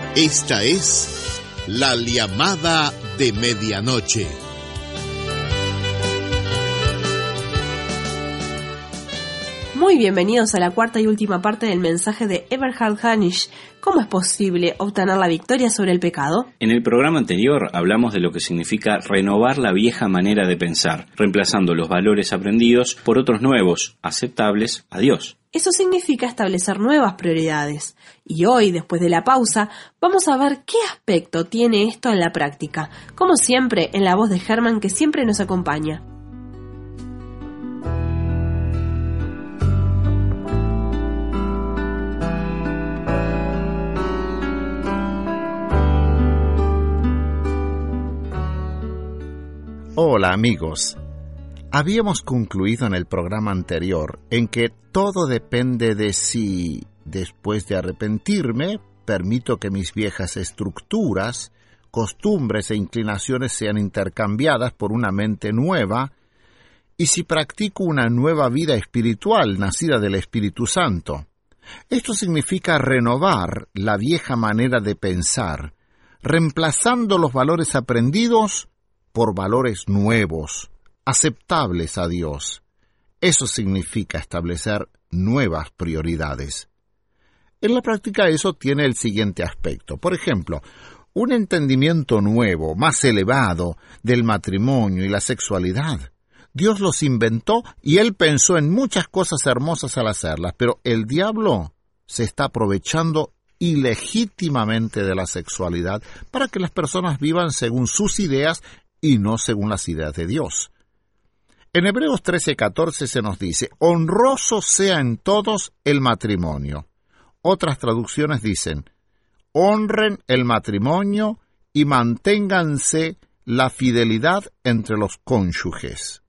Esta es la llamada de medianoche. Muy bienvenidos a la cuarta y última parte del mensaje de Eberhard Hanisch. ¿Cómo es posible obtener la victoria sobre el pecado? En el programa anterior hablamos de lo que significa renovar la vieja manera de pensar, reemplazando los valores aprendidos por otros nuevos, aceptables a Dios. Eso significa establecer nuevas prioridades. Y hoy, después de la pausa, vamos a ver qué aspecto tiene esto en la práctica, como siempre en la voz de Germán, que siempre nos acompaña. Hola amigos, habíamos concluido en el programa anterior en que todo depende de si, después de arrepentirme, permito que mis viejas estructuras, costumbres e inclinaciones sean intercambiadas por una mente nueva, y si practico una nueva vida espiritual nacida del Espíritu Santo. Esto significa renovar la vieja manera de pensar, reemplazando los valores aprendidos por valores nuevos, aceptables a Dios. Eso significa establecer nuevas prioridades. En la práctica eso tiene el siguiente aspecto. Por ejemplo, un entendimiento nuevo, más elevado, del matrimonio y la sexualidad. Dios los inventó y Él pensó en muchas cosas hermosas al hacerlas, pero el diablo se está aprovechando ilegítimamente de la sexualidad para que las personas vivan según sus ideas y no según las ideas de Dios. En Hebreos 13:14 se nos dice: honroso sea en todos el matrimonio. Otras traducciones dicen: honren el matrimonio y manténganse la fidelidad entre los cónyuges.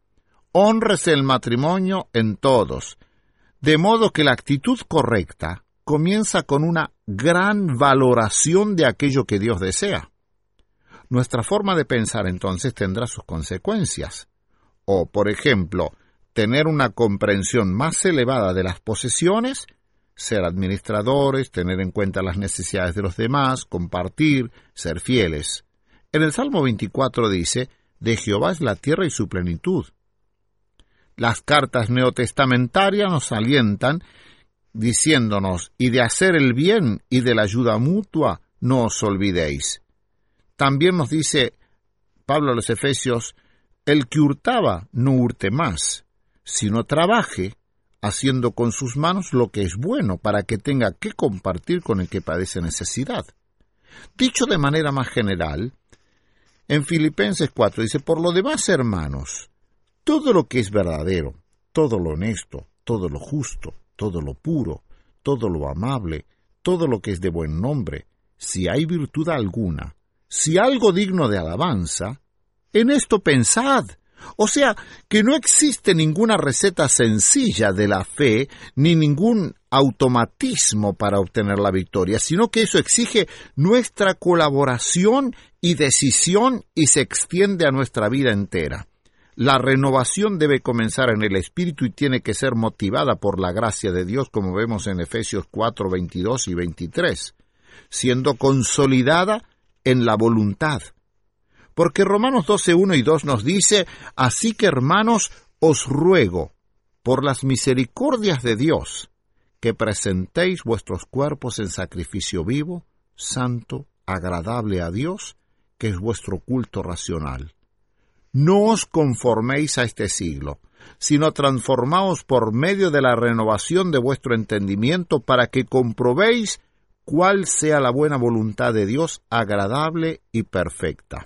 Hónrese el matrimonio en todos, de modo que la actitud correcta comienza con una gran valoración de aquello que Dios desea. Nuestra forma de pensar entonces tendrá sus consecuencias. O, por ejemplo, tener una comprensión más elevada de las posesiones, ser administradores, tener en cuenta las necesidades de los demás, compartir, ser fieles. En el Salmo 24 dice: de Jehová es la tierra y su plenitud. Las cartas neotestamentarias nos alientan diciéndonos: y de hacer el bien y de la ayuda mutua no os olvidéis. También nos dice Pablo a los Efesios: el que hurtaba no hurte más, sino trabaje, haciendo con sus manos lo que es bueno, para que tenga que compartir con el que padece necesidad. Dicho de manera más general, en Filipenses 4 dice: por lo demás, hermanos, todo lo que es verdadero, todo lo honesto, todo lo justo, todo lo puro, todo lo amable, todo lo que es de buen nombre, si hay virtud alguna, si algo digno de alabanza, en esto pensad. O sea, que no existe ninguna receta sencilla de la fe, ni ningún automatismo para obtener la victoria, sino que eso exige nuestra colaboración y decisión y se extiende a nuestra vida entera. La renovación debe comenzar en el espíritu y tiene que ser motivada por la gracia de Dios, como vemos en Efesios 4, 22 y 23, siendo consolidada en la voluntad. Porque Romanos 12, 1 y 2 nos dice: así que, hermanos, os ruego, por las misericordias de Dios, que presentéis vuestros cuerpos en sacrificio vivo, santo, agradable a Dios, que es vuestro culto racional. No os conforméis a este siglo, sino transformaos por medio de la renovación de vuestro entendimiento, para que comprobéis cuál sea la buena voluntad de Dios, agradable y perfecta.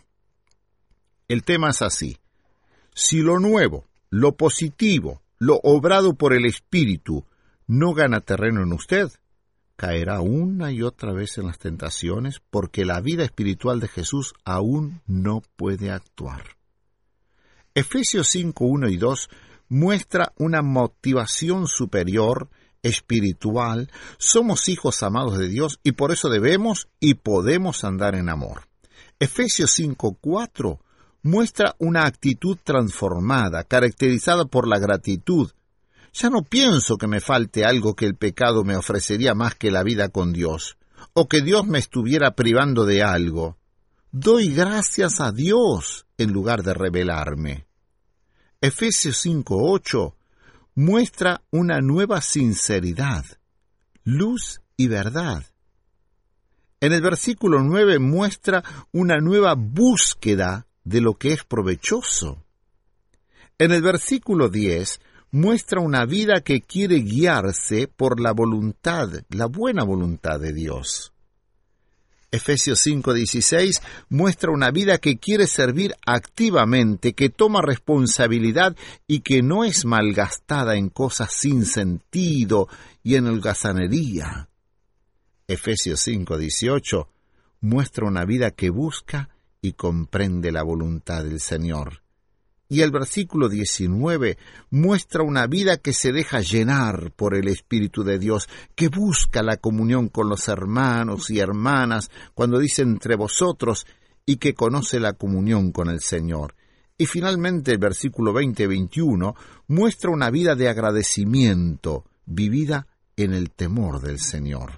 El tema es así: si lo nuevo, lo positivo, lo obrado por el Espíritu no gana terreno en usted, caerá una y otra vez en las tentaciones, porque la vida espiritual de Jesús aún no puede actuar. Efesios 5, 1 y 2 muestra una motivación superior, espiritual. Somos hijos amados de Dios y por eso debemos y podemos andar en amor. Efesios 5, 4 muestra una actitud transformada, caracterizada por la gratitud. Ya no pienso que me falte algo que el pecado me ofrecería más que la vida con Dios, o que Dios me estuviera privando de algo, doy gracias a Dios en lugar de rebelarme. Efesios 5:8 muestra una nueva sinceridad, luz y verdad. En el versículo 9 muestra una nueva búsqueda de lo que es provechoso. En el versículo 10 muestra una vida que quiere guiarse por la buena voluntad de Dios. Efesios 5:16 muestra una vida que quiere servir activamente, que toma responsabilidad y que no es malgastada en cosas sin sentido y en holgazanería. Efesios 5:18 muestra una vida que busca y comprende la voluntad del Señor. Y el versículo 19 muestra una vida que se deja llenar por el Espíritu de Dios, que busca la comunión con los hermanos y hermanas, cuando dice entre vosotros, y que conoce la comunión con el Señor. Y finalmente el versículo 20-21 muestra una vida de agradecimiento, vivida en el temor del Señor.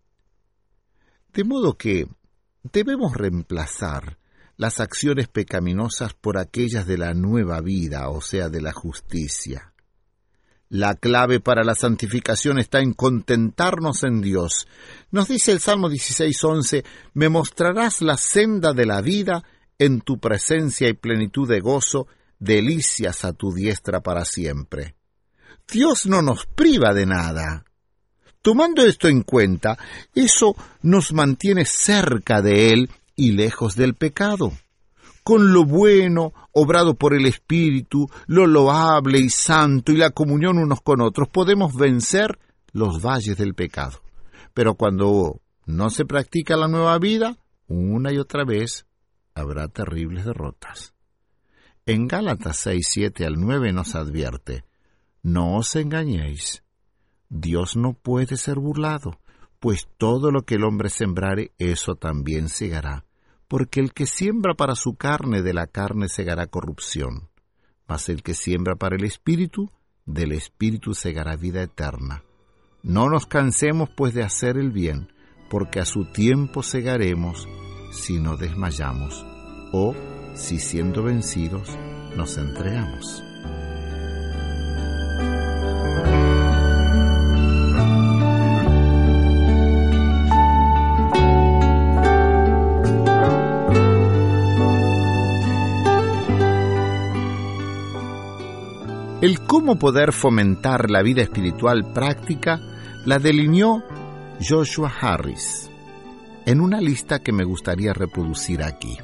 De modo que debemos reemplazar las acciones pecaminosas por aquellas de la nueva vida, o sea, de la justicia. La clave para la santificación está en contentarnos en Dios. Nos dice el Salmo 16:11, «Me mostrarás la senda de la vida, en tu presencia y plenitud de gozo, delicias a tu diestra para siempre». Dios no nos priva de nada. Tomando esto en cuenta, eso nos mantiene cerca de Él y lejos del pecado. Con lo bueno, obrado por el Espíritu, lo loable y santo y la comunión unos con otros, podemos vencer los valles del pecado. Pero cuando no se practica la nueva vida, una y otra vez habrá terribles derrotas. En Gálatas 6:7-9 nos advierte, «No os engañéis, Dios no puede ser burlado, pues todo lo que el hombre sembrare, eso también segará. Porque el que siembra para su carne, de la carne segará corrupción. Mas el que siembra para el Espíritu, del Espíritu segará vida eterna. No nos cansemos pues de hacer el bien, porque a su tiempo segaremos, si no desmayamos, o si siendo vencidos nos entregamos». El cómo poder fomentar la vida espiritual práctica la delineó Joshua Harris en una lista que me gustaría reproducir aquí.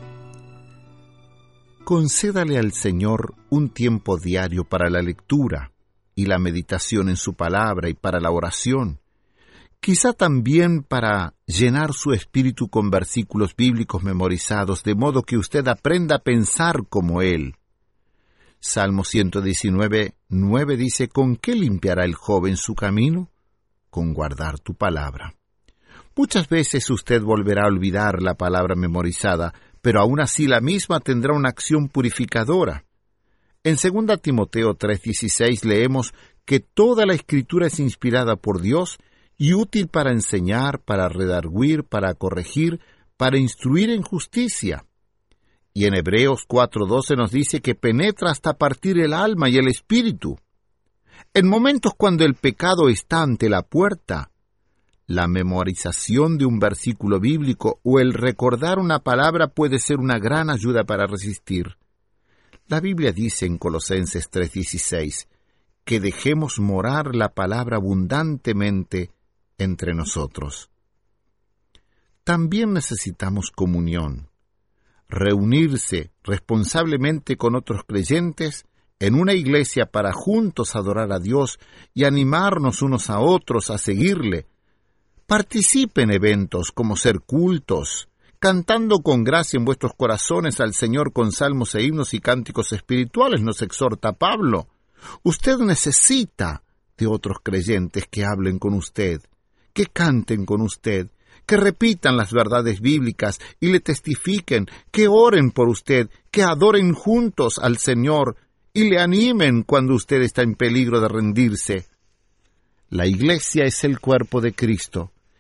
Concédale al Señor un tiempo diario para la lectura y la meditación en su palabra y para la oración, quizá también para llenar su espíritu con versículos bíblicos memorizados, de modo que usted aprenda a pensar como Él. Salmo 119:9 dice, «¿Con qué limpiará el joven su camino? Con guardar tu palabra». Muchas veces usted volverá a olvidar la palabra memorizada, pero aún así la misma tendrá una acción purificadora. En 2 Timoteo 3:16 leemos que toda la Escritura es inspirada por Dios y útil para enseñar, para redarguir, para corregir, para instruir en justicia. Y en Hebreos 4:12 nos dice que penetra hasta partir el alma y el espíritu. En momentos cuando el pecado está ante la puerta, la memorización de un versículo bíblico o el recordar una palabra puede ser una gran ayuda para resistir. La Biblia dice en Colosenses 3:16 que dejemos morar la palabra abundantemente entre nosotros. También necesitamos comunión. Reunirse responsablemente con otros creyentes en una iglesia para juntos adorar a Dios y animarnos unos a otros a seguirle. Participe en eventos como ser cultos, cantando con gracia en vuestros corazones al Señor con salmos e himnos y cánticos espirituales, nos exhorta Pablo. Usted necesita de otros creyentes que hablen con usted, que canten con usted, que repitan las verdades bíblicas y le testifiquen, que oren por usted, que adoren juntos al Señor y le animen cuando usted está en peligro de rendirse. La iglesia es el cuerpo de Cristo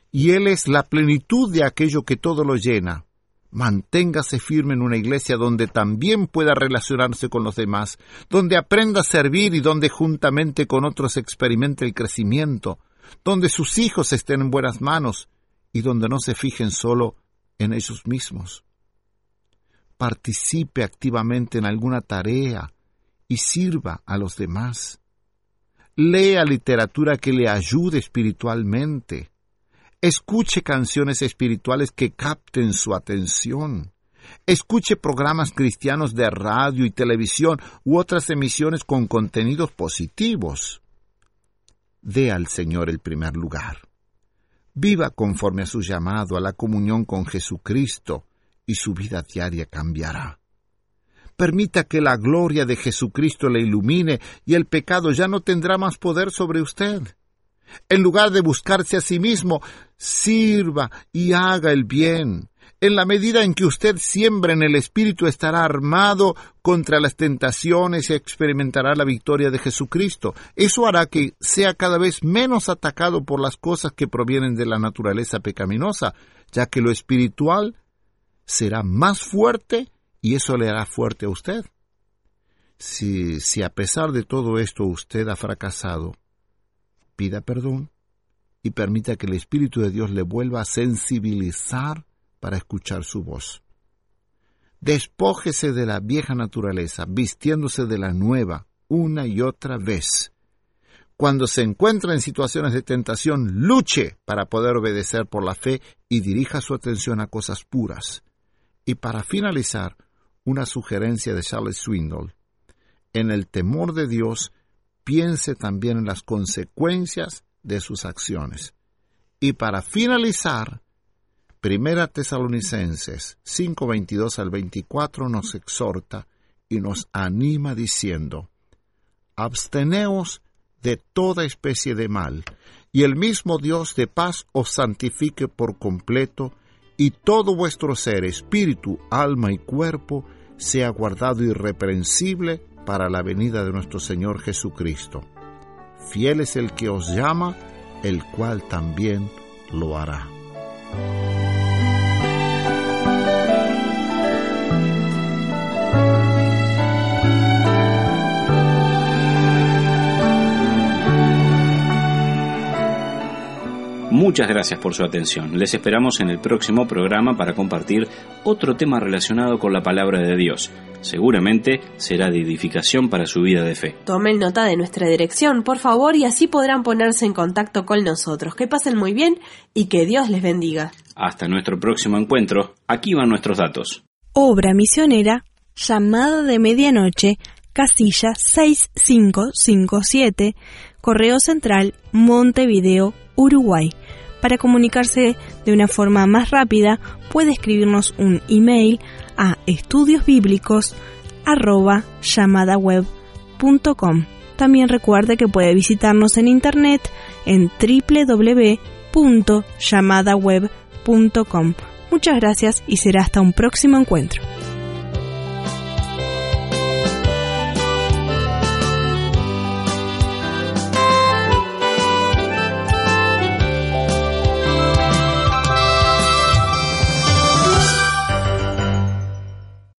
y Él es la plenitud de aquello que todo lo llena. Manténgase firme en una iglesia donde también pueda relacionarse con los demás, donde aprenda a servir y donde juntamente con otros experimente el crecimiento, donde sus hijos estén en buenas manos y donde no se fijen solo en ellos mismos. Participe activamente en alguna tarea y sirva a los demás. Lea literatura que le ayude espiritualmente. Escuche canciones espirituales que capten su atención. Escuche programas cristianos de radio y televisión u otras emisiones con contenidos positivos. Dé al Señor el primer lugar. Viva conforme a su llamado a la comunión con Jesucristo y su vida diaria cambiará. Permita que la gloria de Jesucristo le ilumine y el pecado ya no tendrá más poder sobre usted. En lugar de buscarse a sí mismo, sirva y haga el bien. En la medida en que usted siembra en el Espíritu, estará armado contra las tentaciones y experimentará la victoria de Jesucristo. Eso hará que sea cada vez menos atacado por las cosas que provienen de la naturaleza pecaminosa, ya que lo espiritual será más fuerte y eso le hará fuerte a usted. Si a pesar de todo esto usted ha fracasado, pida perdón y permita que el Espíritu de Dios le vuelva a sensibilizar para escuchar su voz. Despójese de la vieja naturaleza, vistiéndose de la nueva una y otra vez. Cuando se encuentra en situaciones de tentación, luche para poder obedecer por la fe y dirija su atención a cosas puras. Y para finalizar, una sugerencia de Charles Swindoll. En el temor de Dios, piense también en las consecuencias de sus acciones. Y para finalizar, 1 Tesalonicenses 5:22 al 24 nos exhorta y nos anima diciendo: absteneos de toda especie de mal, y el mismo Dios de paz os santifique por completo, y todo vuestro ser, espíritu, alma y cuerpo, sea guardado irreprensible para la venida de nuestro Señor Jesucristo. Fiel es el que os llama, el cual también lo hará. Muchas gracias por su atención. Les esperamos en el próximo programa para compartir otro tema relacionado con la palabra de Dios. Seguramente será de edificación para su vida de fe. Tomen nota de nuestra dirección, por favor, y así podrán ponerse en contacto con nosotros. Que pasen muy bien y que Dios les bendiga. Hasta nuestro próximo encuentro. Aquí van nuestros datos. Obra misionera, Llamada de Medianoche, casilla 6557, Correo Central, Montevideo, Uruguay. Para comunicarse de una forma más rápida, puede escribirnos un email a estudiosbiblicos@llamadaweb.com. También recuerde que puede visitarnos en internet en www.llamadaweb.com. Muchas gracias y será hasta un próximo encuentro.